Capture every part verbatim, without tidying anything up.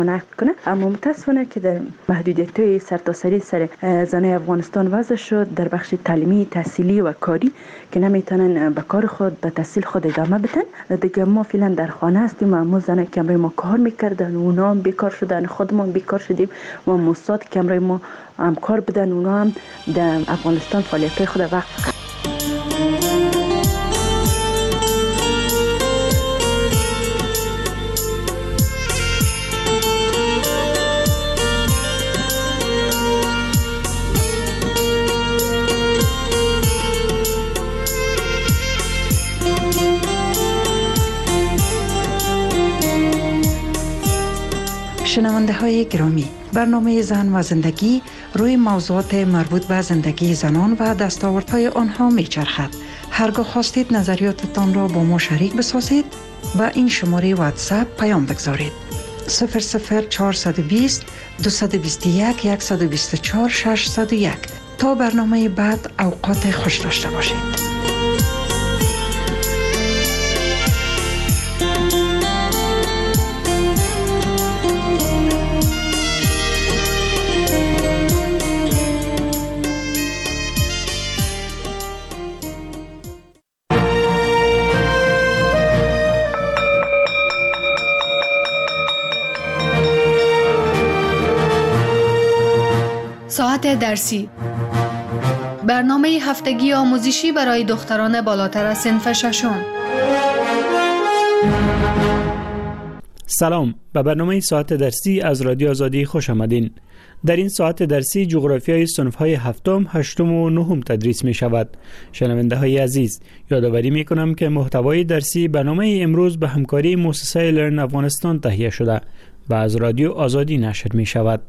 نقد کنه. اما متاسفانه که در محدودیت‌های سرتاسری سر زنای افغانستان وضع شد در بخش تعلیمی، تحصیلی و کاری که نمیتونن به کار خود، به تحصیل خود ادامه بدن. دیگه ما فعلا در خانه هستیم و ما زنای که امروز ما کار میکردن اونا هم بیکار شدن، خودمون بیکار شدیم و مستاد که امروز ما هم کار بدن اونا هم در افغانستان فعالیت خود وقف کرد. شنونده های گرامی، برنامه زن و زندگی روی موضوعات مربوط به زندگی زنان و دستاوردهای آنها می چرخد. هرگاه خواستید نظریاتتان را با ما شریک بسازید و این شماره واتساپ پیام بگذارید: صفر صفر چهارصد و بیست دویست و بیست و یک صد و بیست و چهار ششصد و یک. تا برنامه بعد اوقات خوش داشته باشید. ساعت درسی، برنامه هفتگی آموزشی برای دختران بالاتر از صنف ششم. سلام، به برنامه ساعت درسی از رادیو آزادی خوش آمدین. در این ساعت درسی جغرافیای صنف‌های هفتم، هشتم و نهم تدریس می شود. شنونده های عزیز، یادآوری می کنم که محتوای درسی برنامه امروز به همکاری مؤسسه لرن افغانستان تهیه شده و از رادیو آزادی نشر می شود.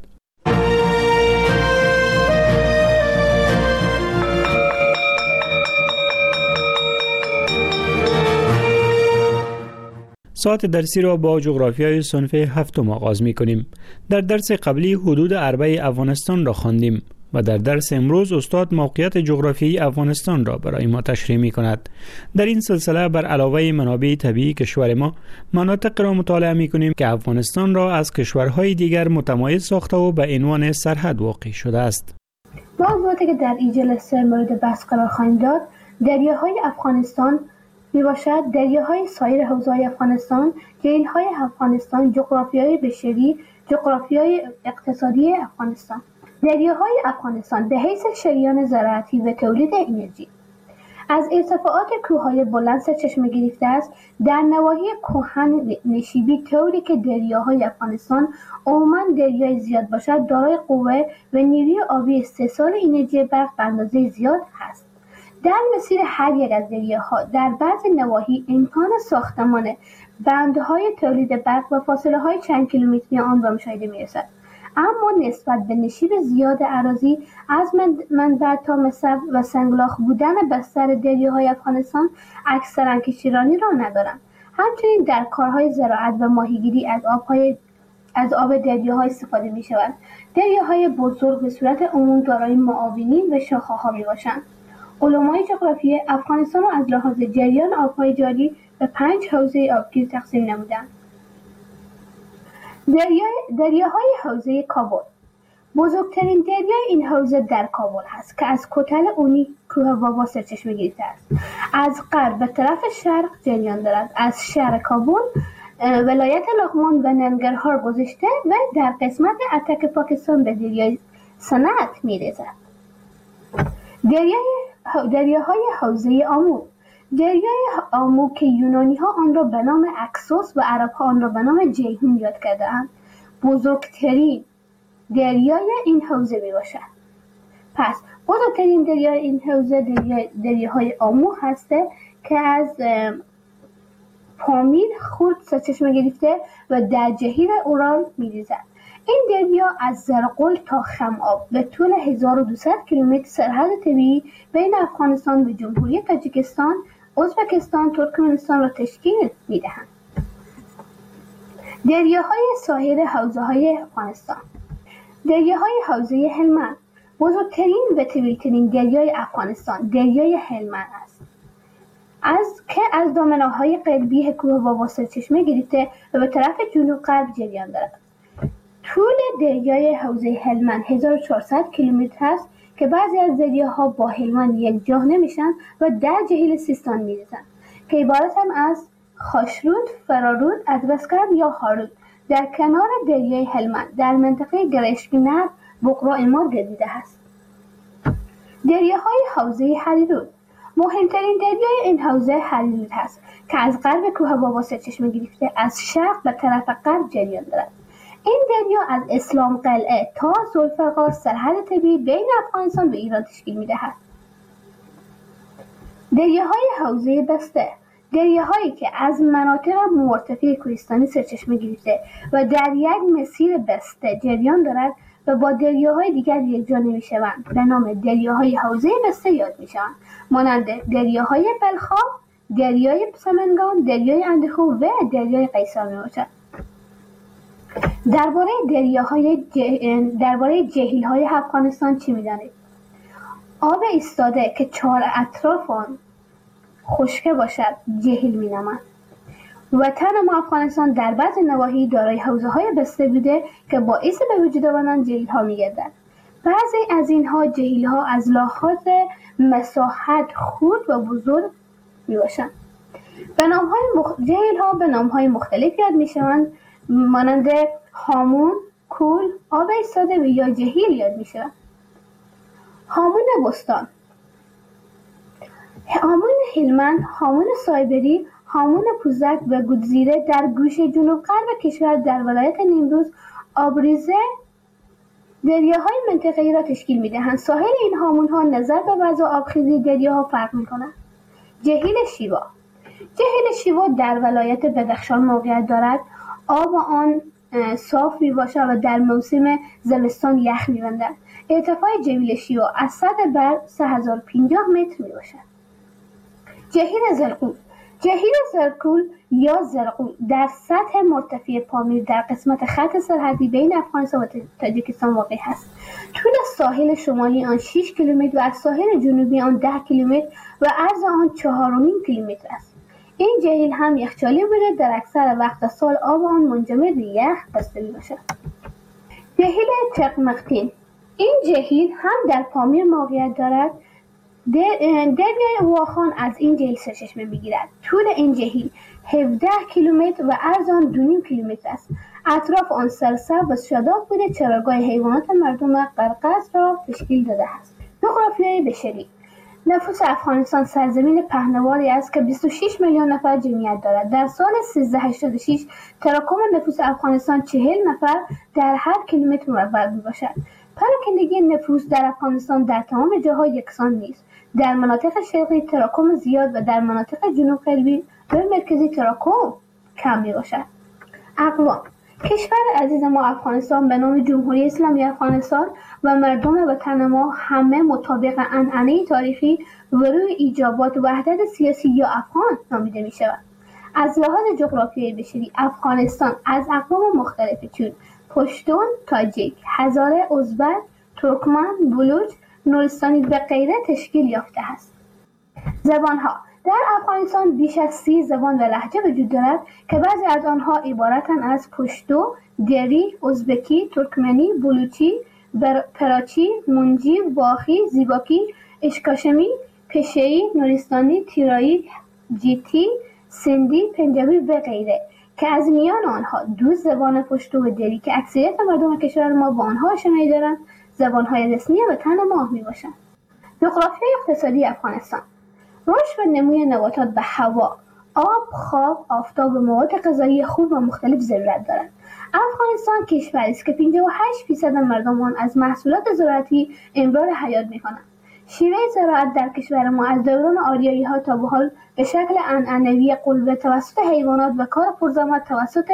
ساعت درسی را با جغرافیای صنف هفتم آغاز می کنیم. در درس قبلی حدود اربع افغانستان را خواندیم و در درس امروز استاد موقعیت جغرافیایی افغانستان را برای ما تشریح می کند. در این سلسله بر علاوه منابع طبیعی کشور ما، مناطق را مطالعه می کنیم که افغانستان را از کشورهای دیگر متمایز ساخته و به عنوان سرحد واقع شده است. موضوعاتی که در این جلسه مورد بحث قرار خواهیم داد، دریاهای افغانستان می باشد، دریاهای سایر حوزه‌های افغانستان، جهیل‌های افغانستان، جغرافیای بشری، جغرافیای اقتصادی افغانستان. دریاهای افغانستان به حیث شریان زراعتی و تولید انرژی از ارتفاعات کوههای بلند سرچشمه گرفته است. در نواحی کهن نشیبی طوری که دریاهای افغانستان عموماً دریای زیاد باشد، دارای قوه و نیروی آبی استحصال انرژی برق به اندازه زیاد هست. در مسیر هر یک از دریاها در بعضی نواحی امکان ساختمان بندهای تولید برق و فاصله های چند کیلومتری آن به مشاهده می رسد. اما نسبت به نشیب زیاد اراضی از منبع تا مصرف و سنگلاخ بودن بستر دریاهای افغانستان اکثرا کشتیرانی را ندارند. همچنین در کارهای زراعت و ماهیگیری از آبهای از آب دریاها استفاده می شود. دریاهای بزرگ به صورت عموم دارای معاونین و شاخه‌ها می باشند. علمای جغرافی افغانستان را از لحاظ جریان آبهای جاری به پنج حوزه آبگیر تقسیم نمودند. دریای دریاهای حوزه کابل. بزرگترین دریای این حوزه در کابل هست که از کتل اونی کوه بابا سرچشمه گرفته است. از غرب به طرف شرق جریان دارد. از شهر کابل، ولایت لغمان و ننگرهار گذشته و در قسمت اتک پاکستان به دریای صنعت می‌رسد. دریای دریاهای حوزه آمو. دریای آمو که یونانی ها آن را به نام اکسوس و عرب ها آن را به نام جیهون یاد کرده اند، بزرگترین دریای این حوزه می باشد. پس بزرگترین دریای این حوزه دریای دریاهای آمو هسته که از پامیر خورد سرچشمه گرفته و در جهیل اورال می ریزد. این دریا از زرقل تا خم‌آب به طول هزار و دویست کیلومتر سرحد طبیعی بین افغانستان و جمهوری تاجیکستان، ازبکستان، ترکمنستان را تشکیل می‌دهند. دریاهای ساحل حوزه‌های افغانستان. دریاهای حوزه هلمند. بزرگترین و طویل‌ترین دریای افغانستان دریای هلمند است. از که از دامنه‌های قلبی کوه بابا سرچشمه گرفته و به طرف جنوب غرب جریان دارد. طول دریای حوزه هلمند هزار و چهارصد کیلومتر است که بعضی از دریاها با هلمند یک جا نمیشن و در جهیل سیستان میریزند که عبارت هم از خاشرود، فرارود، ادرسکرد یا هارود در کنار دریای هلمند در منطقه گرشکنر بقرا امار گردیده است. دریاهای حوزه هریرود مهمترین دریای این حوزه هریرود است که از غرب کوه بابا سرچشمه گرفته از شرق به طرف غرب جریان دارد. این دریا از اسلام قلعه تا ذوالفقار سرحد طبیعی بین افغانستان و ایران تشکیل می‌دهد. دریاهای حوزه بسته دریاهایی که از مناطق مرتفع کوهستانی سرچشمه گرفته و در یک مسیر بسته جریان دارد و با دریاهای دیگر یکجا نمی‌شوند به نام دریاهای حوزه بسته یاد می‌شوند، مانند دریاهای بلخاب، دریای سمنگان، دریای اندخو و دریای قیصر میباشد. درباره دریاهای جه... درباره جهیل‌های افغانستان چی می‌دانید؟ آب ایستاده که چهار اطراف آن خشک باشد جهیل می‌نامند. وطن ما افغانستان در بعض نواحی دارای حوزه‌های بسته بوده که باعث به وجود آمدن جهیل‌ها می‌گردد. بعضی از اینها جهیل‌ها از لحاظ مساحت خرد و بزرگ میباشند. به نام‌های مخ... جهیل‌ها به نام‌های مختلف یاد می‌شوند، مانند هامون، کول، آب ایستاده و یا جهیل یاد می‌شوند. هامون بستان، هامون هلمند، هامون سایبری، هامون پوزک و گودزیره در گوشه جنوب غرب کشور در ولایت نیمروز آبریزه دریاهای منطقه‌ای را تشکیل می‌دهند. ساحل این هامون‌ها نظر به وضع آبخیزی دریاها فرق می‌کند. جهیل شیوا جهیل شیوا در ولایت بدخشان موقعیت دارد. آب آن صاف میباشد و در موسم زمستان یخ می‌بندد. ارتفاع جهیل شیوا از سطح بر سه هزار و پنجاه متر میباشد. جهیل زرقول جهیل زرقول یا زرقول در سطح مرتفع پامیر در قسمت خط سرحدی بین افغانستان و تاجیکستان واقع است. طول ساحل شمالی آن شش کیلومتر و از ساحل جنوبی آن ده کیلومتر و عرض آن چهار و نیم کیلومتر است. این جهیل هم یخچالی بوده، در اکثر وقت سال آب آن منجمد به یخ بسته میباشد. جهیل چقمقتین این جهیل هم در پامیر موقعیت دارد. دریای واخان از این جهیل سرچشمه میگیرد. طول این جهیل هفده کیلومتر و عرض آن دو و نیم کیلومتر است. اطراف آن سرسبز و شاداب بوده. چراگاه حیوانات مردم قرقاز را تشکیل داده است. جغرافیای بشری نفوس افغانستان سرزمین پهناوری است که بیست و شش میلیون نفر جمعیت دارد. در سال سیزده هشتاد و شش تراکم نفوس افغانستان چهل نفر در هر کیلومتر مربع میباشد. پراکندگی نفوس در افغانستان در تمام جاها یکسان نیست. در مناطق شرقی تراکم زیاد و در مناطق جنوب غربی و مرکزی تراکم کم میباشد. اقوام کشور عزیز ما افغانستان به نام جمهوری اسلامی افغانستان و مردم وطن ما همه مطابق عنعنه تاریخی و روی ایجابات وحدت سیاسی یا افغان نامیده می شود. از لحاظ جغرافیایی بشری افغانستان از اقوام مختلفی چون پشتون، تاجیک، هزاره، ازبک، ترکمن، بلوچ، نورستانی و غیره تشکیل یافته است. زبانها در افغانستان بیش از سی زبان و لهجه وجود دارد که بعضی از آنها عبارتند از پشتو، دری، ازبکی، ترکمنی، بلوچی، پراچی، منجی، واخی، زیباکی، اشکاشمی، پشه‌ای، نورستانی، تیرایی، جیتی، سندی، پنجابی و غیره که از میان آنها دو زبان پشتو و دری که اکثریت مردم کشور ما با آنها آشنایی دارند زبان‌های رسمی وطن ما میباشند. جغرافیای اقتصادی افغانستان رشد و نموی نباتات به هوا، آب، خواب، آفتاب و مواد غذایی خوب و مختلف ضرورت دارد. افغانستان کشوری است که پنجاه و هشت درصد مردم آن از محصولات زراعتی امرار حیات می‌کنند. شیوه زراعت در کشور ما از دوران آریایی‌ها تا به حال به شکل عنعنوی قلبه توسط حیوانات و کار پرزحمت توسط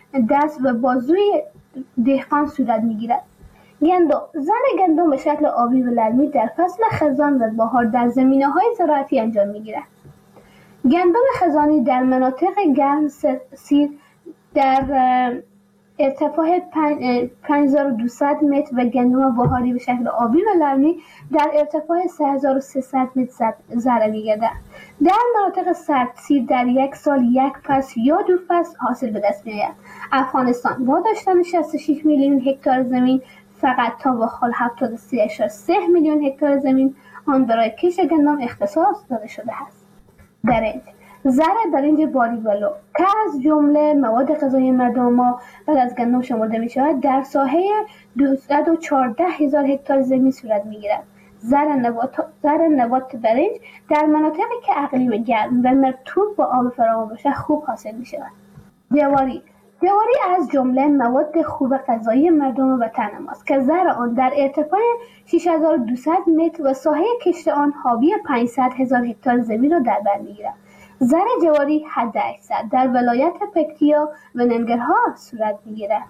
دست و بازوی دهقان صورت می‌گیرد. گندم زن گندم به شکل آبی و لرمی در فصل خزان و بهار در زمینه‌های زراعتی انجام می‌گیرد. گندم خزانی در مناطق گرم سیر در ارتفاع پنج هزار و دویست متر و گندم بهاری به شکل آبی و لبنی در ارتفاع سه هزار و سیصد متر ذره می‌گردد. در مناطق سردسیر در یک سال یک فصل یا دو فصل حاصل به دست می‌آید. افغانستان با داشتن شصت و شش میلیون هکتار زمین فقط تا به حال هفتاد و سه ممیز سه میلیون هکتار زمین آن برای کشت گندم اختصاص داده شده است. برنج زرع برنج باریولو که از جمله مواد غذایی مردم ما بعد از گندم شمرده می شود در ساحه دویست و چهارده هزار هکتار زمین صورت می گیرد. زرع نبات زرع نبات برنج در مناطقی که اقلیم گرم و مرطوب با آب فراوان باشد خوب حاصل می شود. جواری جواری از جمله مواد خوب غذایی مردم وطن ماست که زرع آن در ارتفاع شش هزار و دویست متر و ساحه کشت آن حاوی پانصد هزار هکتار زمین را در بر می‌گیرد. زرع جواری حد اکثر در ولایت پکتیا و ننگرهار صورت می‌گیرد.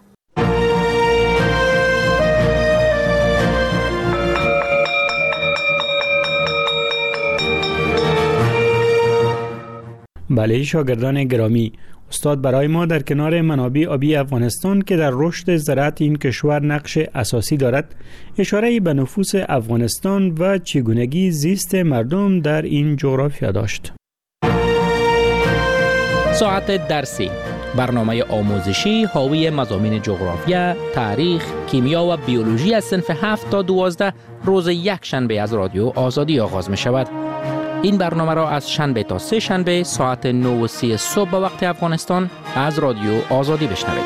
بله شاگردان گرامی، استاد برای ما در کنار منابع آبی افغانستان که در رشد زراعت این کشور نقش اساسی دارد، اشاره به نفوس افغانستان و چگونگی زیست مردم در این جغرافیا داشت. ساعت درسی، برنامه آموزشی حاوی مضامین جغرافیا، تاریخ، کیمیا و بیولوژی از صنف هفت تا دوازده روز یک شنبه از رادیو آزادی آغاز می شود. این برنامه را از شنبه تا سه شنبه ساعت نه و سی صبح به وقت افغانستان از رادیو آزادی بشنوید.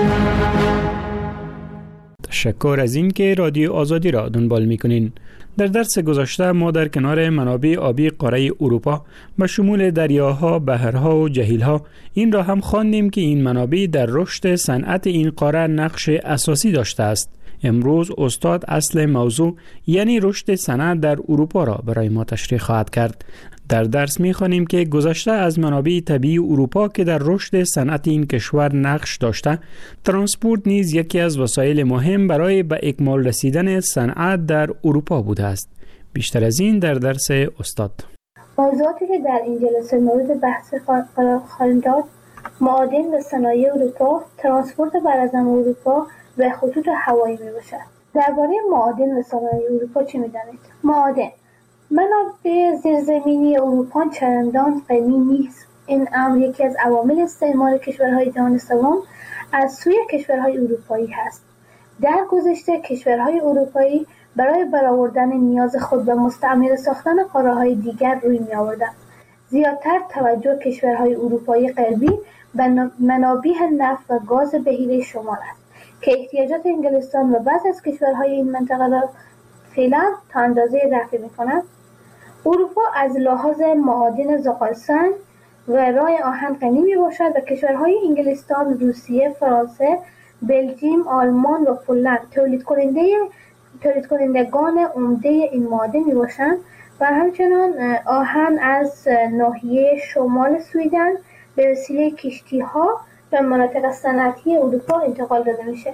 تشکر از این که رادیو آزادی را دنبال می‌کنین. در درس گذشته ما در کنار منابع آبی قاره اروپا به شمول دریاها، بحرها و جهیلها این را هم خواندیم که این منابع در رشد صنعت این قاره نقش اساسی داشته است. امروز استاد اصل موضوع یعنی رشد صنعت در اروپا را برای ما تشریح خواهد کرد. در درس می‌خوانیم که گذشته از منابع طبیعی اروپا که در رشد صنعت این کشور نقش داشته، ترانسپورت نیز یکی از وسایل مهم برای به اکمال رسیدن صنعت در اروپا بوده است. بیشتر از این در درس استاد. موضوعاتی که در این جلسه مورد بحث قرار خواهیم داد: معادن و صنایع اروپا، ترانسپورت براعظم اروپا و خطوط هوایی میباشد. درباره معادن و صنایع اروپا چه می‌دانید؟ معادن منابع زیرزمینی اروپا چندان غنی نیست. این امر یکی از عوامل استعمار کشورهای جهان سوم از سوی کشورهای اروپایی هست. در گذشته کشورهای اروپایی برای برآوردن نیاز خود و مستعمره ساختن قاره‌های دیگر روی می‌آوردند. زیادتر توجه کشورهای اروپایی غربی به منابع نفت و گاز بحیره شمال است که احتیاجات انگلستان و بعضی از کشورهای این منطقه را فعلا تا اندازه رفع می‌کند. اروپا از لحاظ معادن زغالسنگ و رای آهن غنی میباشد و کشورهای انگلستان، روسیه، فرانسه، بلژیم، آلمان و پولند تولید کننده تولید کنندگان عمده این معادن میباشند و همچنان آهن از ناحیه شمال سویدن به وسیله کشتی‌ها به مناطق صنعتی اروپا انتقال داده میشه.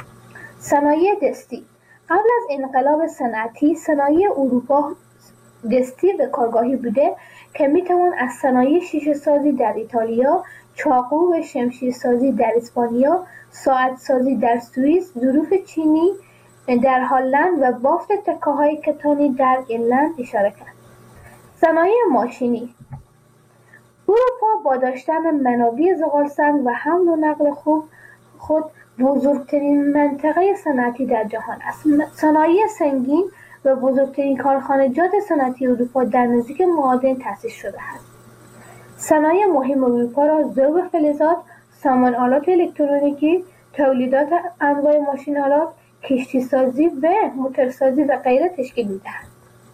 صنایع دستی. قبل از انقلاب صنعتی صنایع اروپا دستی به کارگاهی بوده که میتوان از صنایع شیشه سازی در ایتالیا، چاقو و شمشیر سازی در اسپانیا، ساعت سازی در سوئیس، ظروف چینی در هلند و بافت تکه‌های کتانی در ایرلند اشاره کرد. صنایع ماشینی. اروپا با داشتن منابع زغالسنگ و حمل و نقل خوب خود بزرگترین منطقه صنعتی در جهان است. صنایع سنگین و بزرگترین کارخانجات صنعتی اروپا در نزدیک معادن تأسیس شده است. صنایع مهم اروپا را ذوب فلزات، سامان آلات الکترونیکی، تولیدات انواع ماشین‌آلات، کشتی‌سازی و موتورسازی و غیره تشکیل می‌دهد.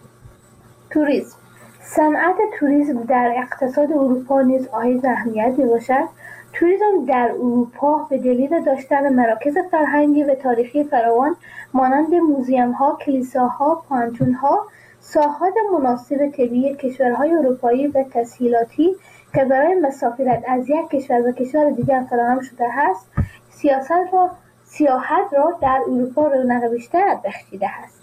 توریسم. صنعت توریسم در اقتصاد اروپا نیز حائز اهمیت می‌باشد. توریسم در اروپا به دلیل داشتن مراکز فرهنگی و تاریخی فراوان مانند موزیم‌ها، کلیساها، پانتون‌ها، ساحات مناسب طبیعی کشورهای اروپایی و تسهیلاتی که برای مسافرت از یک کشور به کشور دیگر فراهم شده است، سیاست را سیاحت را در اروپا رونق بیشتر بخشیده است.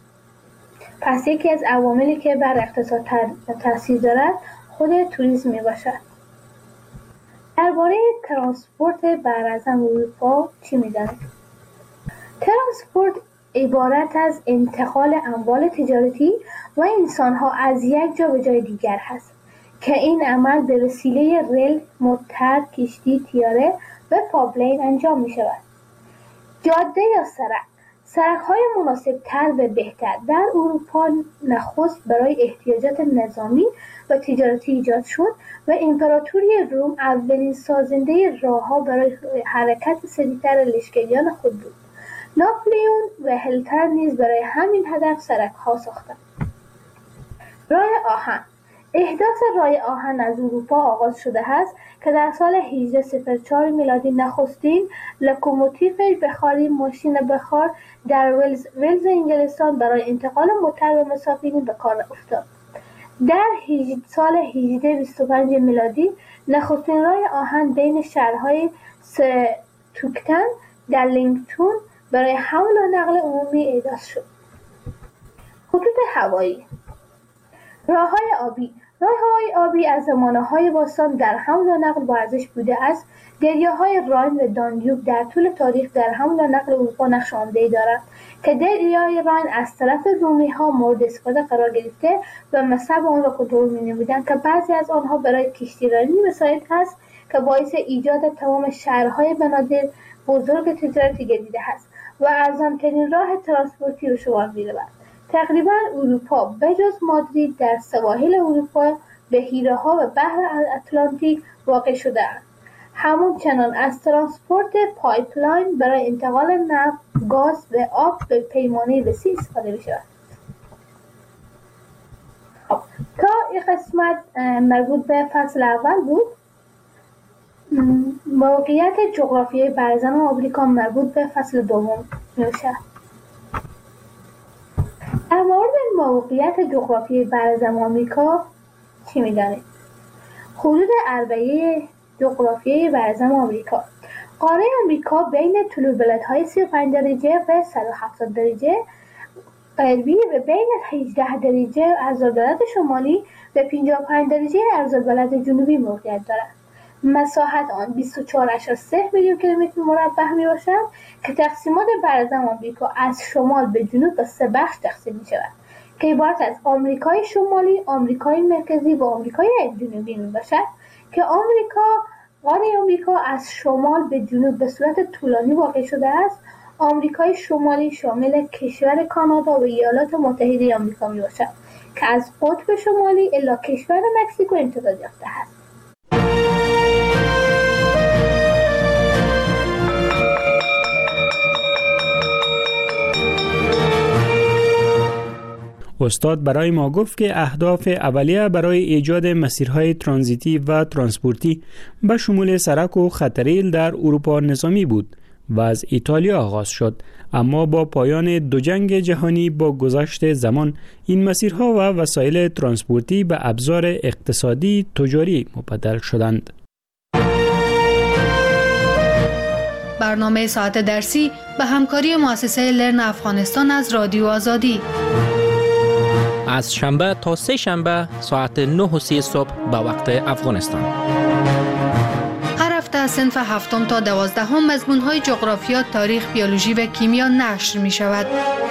پس یکی از عواملی که بر اقتصاد تاثیر دارد خود توریسم میباشد. درباره ترانسپورت براعظم اروپا چی می‌دانید؟ ترانسپورت عبارت از انتقال اموال تجارتی و انسان‌ها از یک جا به جای دیگر هست که این عمل به وسیله ریل، موتر، کشتی، طیاره و پایپلاین انجام می‌شود. جاده یا سرک سرک‌های مناسب‌تر و بهتر در اروپا نخست برای احتیاجات نظامی و تجارتی ایجاد شد و امپراتوری روم اولین سازنده راه‌ها برای حرکت سریعتر لشکریان خود بود. ناپلئون و هیتلر نیز برای همین هدف سرک‌ها ساختند. راه آهن احداث راه آهن از اروپا آغاز شده است که در سال هجده صفر چهار میلادی نخستین لوکوموتیو بخاری ماشین بخار در ولز, ولز انگلستان برای انتقال موتر و مسافرین به کار افتاد. در سال هجده بیست و پنج میلادی نخستین راه آهن بین شهرهای ستوکتن در لینکتون برای حمل و نقل عمومی احداث شد. خطوط هوایی راه‌های آبی راه‌های آبی از زمانه‌های باستان در حمل و نقل با ارزش بوده است. دریاهای راین و دانیوب در طول تاریخ در حمل و نقل اروپا نقش عمده‌ای دارند که دریای راین از طرف رومی‌ها مورد استفاده قرار گرفته و مصب آن را کنترل می‌نمودند که بعضی از آنها برای کشتیرانی مساعد است که باعث ایجاد تمام شهرهای بنادر بزرگ تجارتی گردیده است و ارزان‌ترین راه ترانسپورتی به شمار می‌رود. تقریباً اروپا بجز مادرید در سواحل اروپا بحیره‌ها و بحر اتلانتیک واقع شده است. همچنان از ترانسپورت پایپلاین برای انتقال نفت، گاز و آب به پیمانه وسیع استفاده می‌شود. خب تا این قسمت مربوط به فصل اول بود. موقعیت جغرافیایی براعظم آمریکا مربوط به فصل دوم می‌باشد. در مورد موقعیت جغرافیایی براعظم آمریکا چی می‌دانید؟ حدود اربعه جغرافیایی براعظم آمریکا قاره آمریکا بین طول بلندهای سی و پنج درجه و صد و هفتاد درجه غربی و بین هجده درجه عرض‌البلد شمالی و پنجاه و پنج درجه عرض‌البلد جنوبی موقعیت دارد. مساحت آن بیست و چهار ممیز سه میلیون کیلومتر مربع میباشد که تقسیمات براعظم آمریکا از شمال به جنوب به سه بخش تقسیم میشود که عبارت از آمریکای شمالی، آمریکای مرکزی و آمریکای جنوبی میباشد که آمریکا قاره آمریکا از شمال به جنوب به صورت طولانی واقع شده است. آمریکای شمالی شامل کشور کانادا و ایالات متحده آمریکا میباشد که از قطب شمالی الی کشور مکزیکو امتداد یافته است. استاد برای ما گفت که اهداف اولیه برای ایجاد مسیرهای ترانزیتی و ترانسپورتی به شمول سرک و خط ریل در اروپا نظامی بود و از ایتالیا آغاز شد، اما با پایان دو جنگ جهانی با گذشت زمان این مسیرها و وسایل ترانسپورتی به ابزار اقتصادی تجاری مبدل شدند. برنامه ساعت درسی به همکاری مؤسسه لرن افغانستان از رادیو آزادی از شنبه تا سه شنبه ساعت نه و سی صبح به وقت افغانستان. هر هفته از صنف هفتم تا دوازدهم مضمون‌های جغرافیا، تاریخ، بیولوژی و کیمیا نشر می شود.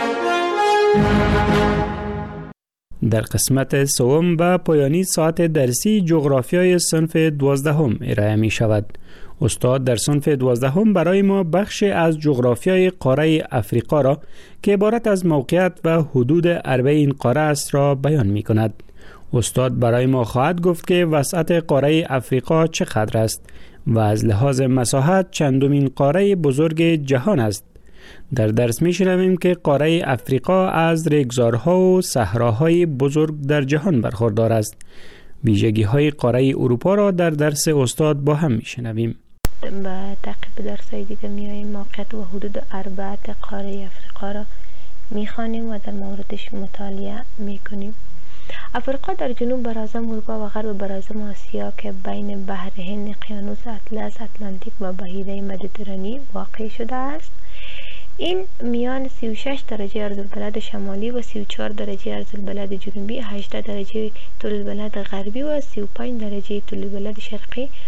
در قسمت سوم و پایانی ساعت درسی جغرافیای صنف دوازدهم ارائه می شود. استاد در صنف دوازدهم برای ما بخش از جغرافیای قاره افریقا را که عبارت از موقعیت و حدود اربع این قاره است را بیان می کند. استاد برای ما خواهد گفت که وسعت قاره افریقا چقدر است و از لحاظ مساحت چندمین قاره بزرگ جهان است. در درس می شنویم که قاره افریقا از ریگزارها و صحراهای بزرگ در جهان برخوردار است. ویژگی های قاره اروپا را در درس استاد با هم می شنویم. با تعقیب درس‌های دیگه میاییم موقعیت و حدود اربعه قاره افریقا را میخوانیم و در موردش مطالعه میکنیم. افریقا در جنوب براعظم اروپا و غرب براعظم آسیا که بین بحر هند، اقیانوس اطلس، اتلانتیک و بحیره مدیترانه واقع شده است. این میان سی و شش درجه عرض‌البلد شمالی و سی و چهار درجه عرض‌البلد جنوبی، هجده درجه طول البلد غربی و سی و پنج درجه طول البلد شرقی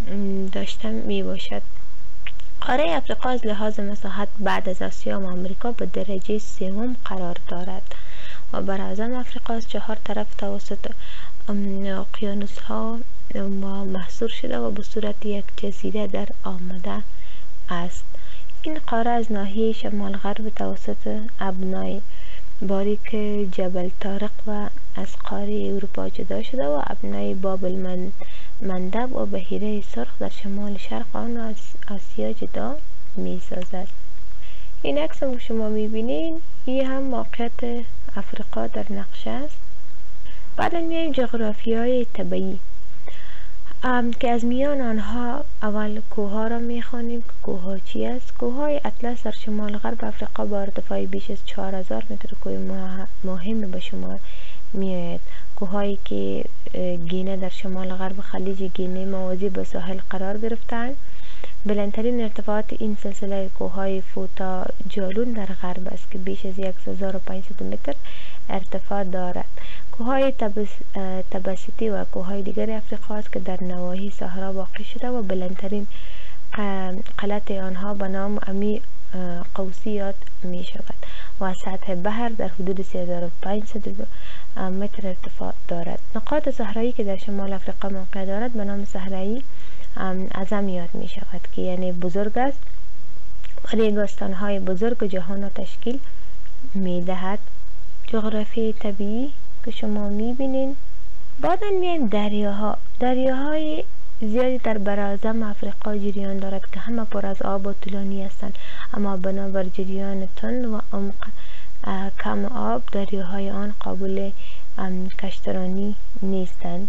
داشته می باشد. قاره افریقا از لحاظ مساحت بعد از آسیا و آمریکا به درجه سوم قرار دارد و بر اعظم افریقا از چهار طرف توسط اقیانوس ها محصور شده و به صورت یک جزیره در آمده است. این قاره از ناحیه شمال غرب توسط ابنای باریک جبل طارق و از قاره اروپا جدا شده و ابنای بابل مندب و بحیره سرخ در شمال شرق آن از آسیا جدا می سازد. این عکس هم شما می بینین، این هم موقعیت افریقا در نقشه است. بعد میایم جغرافی های طبیعی که از میان آنها اول کوه ها را می خوانیم که کوه ها چی است. کوه های اطلس در شمال غرب افریقا با ارتفاع بیش از چهار هزار متر کوه مهم به شمار می آید. کوه هایی که گینه در شمال غرب خلیج گینه موازی به ساحل قرار گرفتند. بلندترین ارتفاعات این سلسله کوههای فوتا جالون در غرب است که بیش از هزار و پانصد متر ارتفاع دارد. کوههای تبس، تبسیتی و کوههای دیگر افریقا است که در نواحی صحرا واقع شده و بلندترین قلعت آنها به نام امی قوسی یاد می شود و سطح بحر در حدود سه هزار و پانصد متر ارتفاع دارد. نقاط صحرایی که در شمال افریقا موقع دارد به نام صحرایی اعظم یاد می شود که یعنی بزرگ است و ریگستان های بزرگ جهان را تشکیل می دهد. جغرافی طبیعی که شما می بینین. بعدا میایم دریاها. دریاهای زیادی در براعظم افریقا جریان دارد که همه پر از آب و طولانی هستند، اما بنابر جریان تند و عمق کم آب دریاهای آن قابل کشترانی نیستند.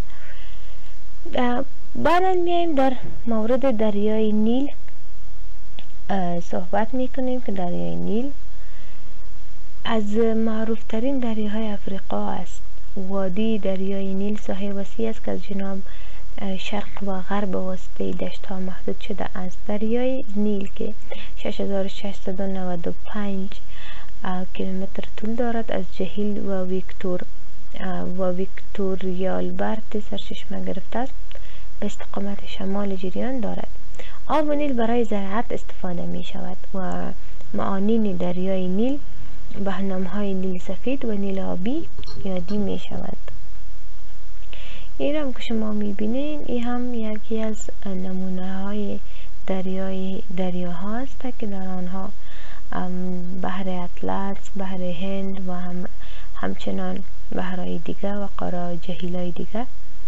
بعدا میایم در مورد دریای نیل صحبت میکنیم که دریای نیل از معروف ترین دریاهای افریقا است. وادی دریای نیل ساحه وسیع است که از جنوب شرق و غرب وسطی دشت ها محدود شده است. دریای نیل که شش هزار و ششصد و نود و پنج کیلومتر طول دارد از جهیل و ویکتور و ویکتوریالبرت سرچشمه گرفته است به استقامت شمال جریان دارد. آب نیل برای زراعت استفاده می شود و معانین دریای نیل به نام‌های نیل سفید و نیل آبی یادی می شود. این هم که شما می بینین این هم یکی از نمونه های دریای دریاها است که در آنها بحر اطلس، بحر هند و هم همچنان بحرهای دیگر و قاره جهیل‌های دیگر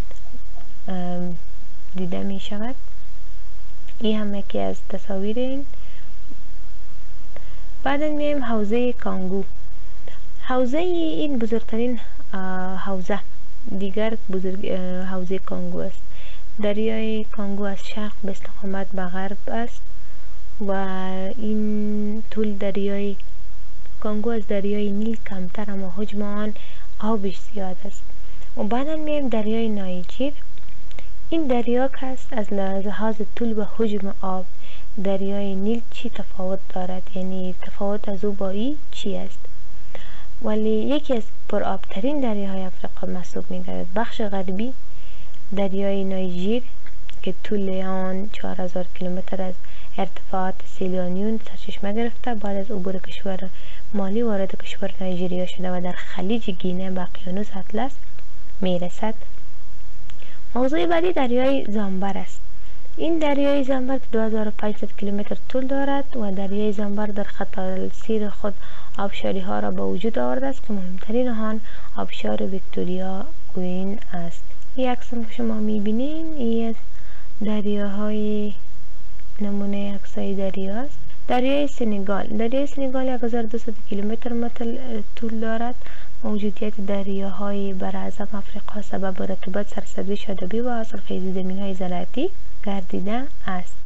دیده می شود. این هم یکی از تصاویر این. بعدا میایم حوزه کانگو. حوزه این بزرگترین حوزه دیگر بزرگ حوزه کانگو است. دریای کانگو از شرق به استقامت به غرب است و این طول دریای کانگو از دریای نیل کمتر اما حجم آن آبش زیاد است. و بعدا میایم دریای نایجیر. این دریا که است از لحاظ طول و حجم آب دریای نیل چی تفاوت دارد، یعنی تفاوت از او با این چی است؟ ولی یکی از پرآبترین دریاهای افریقا محسوب می‌گردد. بخش غربی دریای نایجیر که طول آن چهار هزار کیلومتر از ارتفاعات سیلیانیون سرچشمه گرفته بعد از عبور کشور مالی وارد کشور نایجریا شده و در خلیج گینه به اقیانوس اطلس میرسد. موضوع بعدی دریای زامبر است. این دریای زامبر دو هزار و پانصد کیلومتر طول دارد و دریای زامبر در خط السیر خود آبشاری ها را به وجود آورده است که مهمترین آن آبشار ویکتوریا کوین است. این عکس که شما میبینین این دریاهای نمونه عکسای دریا است. دریای سنگال. دریای سنگال یک هزار و دویست کیلومتر طول دارد. موجودیت دریاهای براعظم افریقا سبب رطوبت، سرسبزی، شادابی و حاصلخیزی زمین‌های زراعتی گردیده است.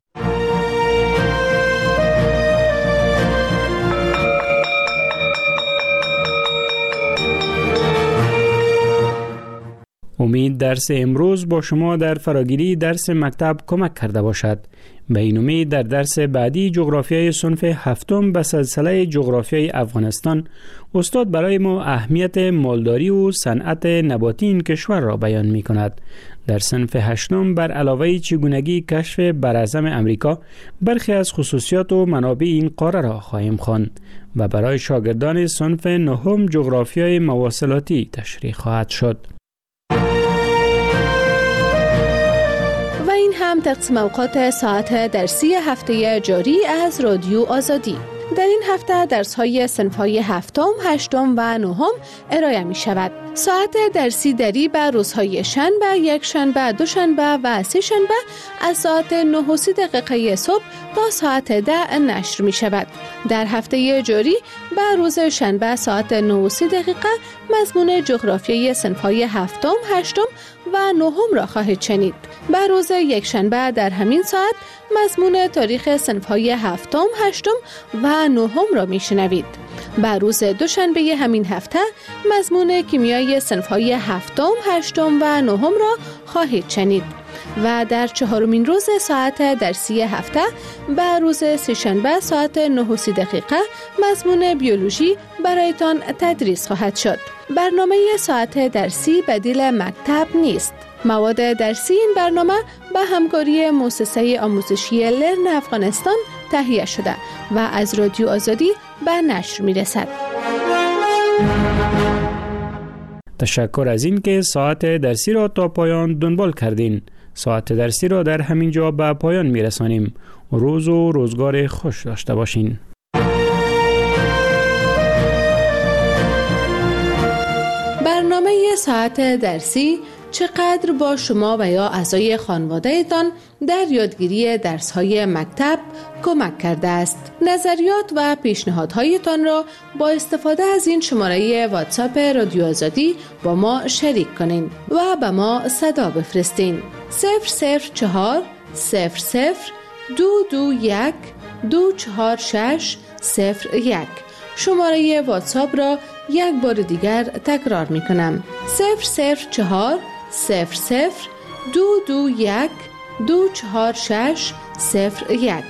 امید درس امروز با شما در فراگیری درس مکتب کمک کرده باشد. به این امید در درس بعدی جغرافیای صنف هفتم به سلسله جغرافیای افغانستان استاد برای ما اهمیت مالداری و صنعت نباتی این کشور را بیان می کند. در صنف هشتم بر علاوه چگونگی کشف براعظم امریکا برخی از خصوصیات و منابع این قاره را خواهیم خواند و برای شاگردان صنف نهم جغرافیای مواصلاتی تشریح خواهد شد. و این هم تقسیم اوقات ساعت درسی هفته جاری از رادیو آزادی. در این هفته درس‌های صنف‌های هفتم، هشتم و نهم ارائه می شود. ساعت درسی دری به روزهای شنبه، یک شنبه، دو شنبه و سه شنبه از ساعت نه و سی دقیقه صبح تا ساعت ده نشر می شود. در هفته جاری به روز شنبه ساعت نه و سی دقیقه مضمون جغرافیای صنف‌های هفتم، هشتم و نهم را خواهید شنید. به روز یک شنبه در همین ساعت مضمون تاریخ صنف‌های هفتم، هشتم و نهم را میشنوید. به روز دوشنبه همین هفته مضمون کیمیای صنف‌های هفتم، هشتم و نهم را خواهید شنید. و در چهارمین روز ساعت درسی هفته به روز سه‌شنبه ساعت نه و سی دقیقه مضمون بیولوژی برایتان تدریس خواهد شد. برنامه ساعت درسی بدیل مکتب نیست. مواد درسی این برنامه به همکاری مؤسسه آموزشی لرن افغانستان تهیه شده و از رادیو آزادی به نشر می رسد. تشکر از این که ساعت درسی را تا پایان دنبال کردین. ساعت درسی را در همین جا به پایان می رسانیم. روز و روزگار خوش داشته باشین. برنامه ساعت درسی چقدر با شما و یا اعضای خانواده‌تان در یادگیری درس‌های مکتب کمک کرده است. نظریات و پیشنهادهایتان را با استفاده از این شماره واتساپ رادیو آزادی با ما شریک کنین و به ما صدا بفرستین. صفر صفر چهار صفر صفر دو دو یک دو چهار شش صفر یک. شماره واتساپ را یک بار دیگر تکرار می کنم. صفر صفر چهار صفر صفر دو دو یک دو چهار شش صفر یک.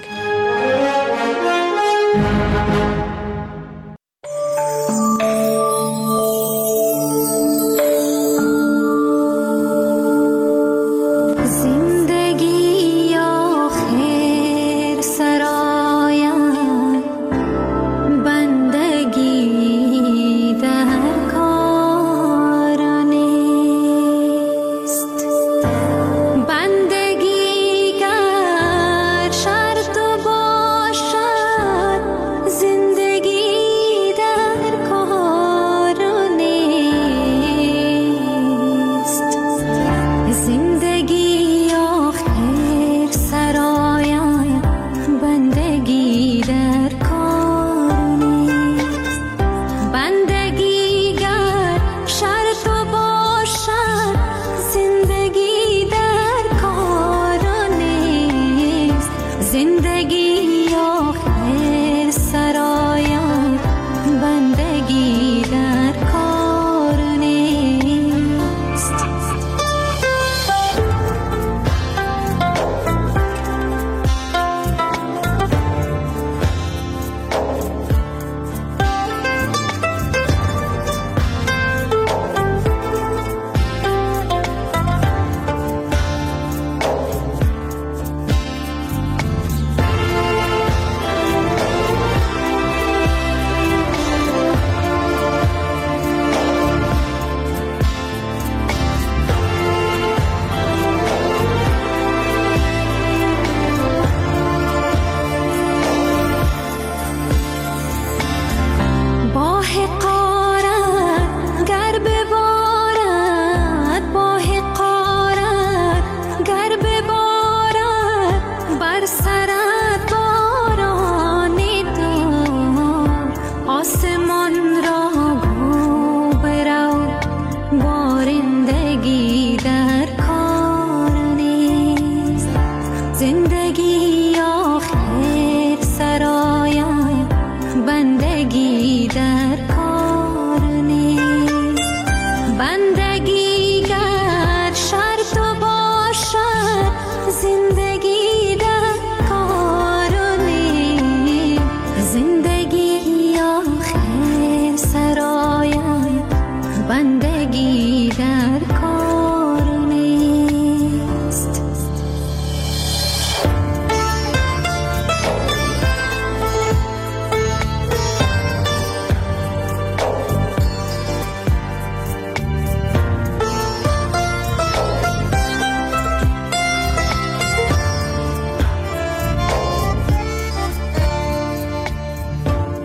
زندگی آخر سرایم بندگی در کار